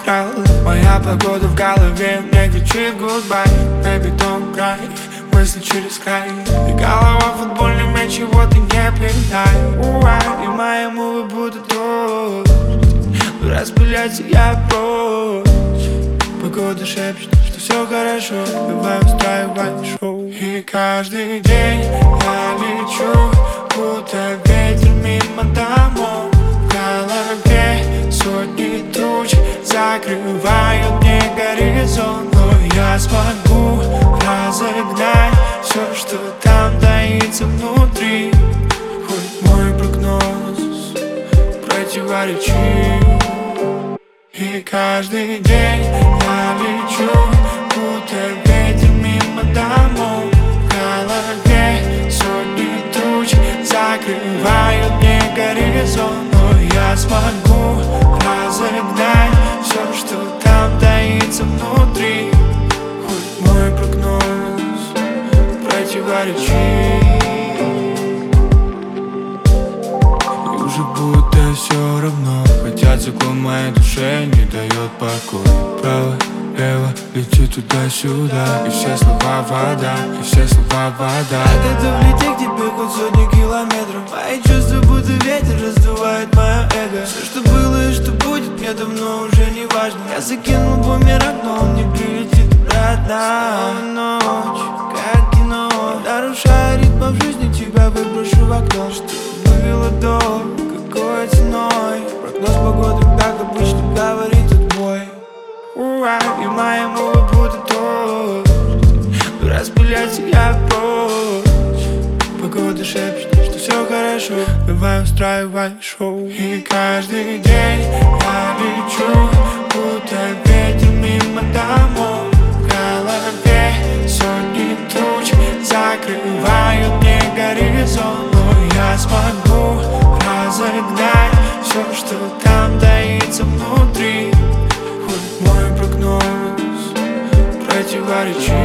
украл. Моя погода в голове мне кричит goodbye. Baby, don't cry, мысли через край. И голова футбольный мяч, его ты не пинай. И мои мувы будут дождь, но распыляться я прочь. Погода шепчет, что все хорошо, давай устраивай шоу. И каждый день я лечу, будто ветер мимо домов. В голове сотни туч закрывают мне горизонт. Но я смогу разогнать все, что там таится внутри. Хоть мой прогноз противоречив. И каждый день я лечу, будто ветер мимо домов. В голове сотни туч закрывают мне горизонт. Но я смогу разогнать все, что там таится внутри. Хоть мой прогноз противоречив. И уже будто все равно, хотя циклон моей душе не дает покоя. Право, лево, лети туда-сюда. И все слова вода, и все слова вода. Я готов лететь к тебе хоть сотни километров. Мои чувства будто ветер раздувает мое эго. Все, что было и что будет, мне давно уже не важно. Я закинул бумеранг, но он не прилетит обратно. Снова ночь, как кино, нарушая ритм в жизни, тебя выброшу в окно. Что было до, какой ценой? Прогноз погоды, как обычно, говорит отбой. И мои мувы будут дождь, но распыляться я прочь. Погода шепчет, что все хорошо, давай устраивай шоу. И каждый день я лечу, будто ветер мимо домов. В голове сотни туч закрывают мне горизонт. Но я смогу разогнать все, что там таится внутри. Хоть мой прогноз противоречив.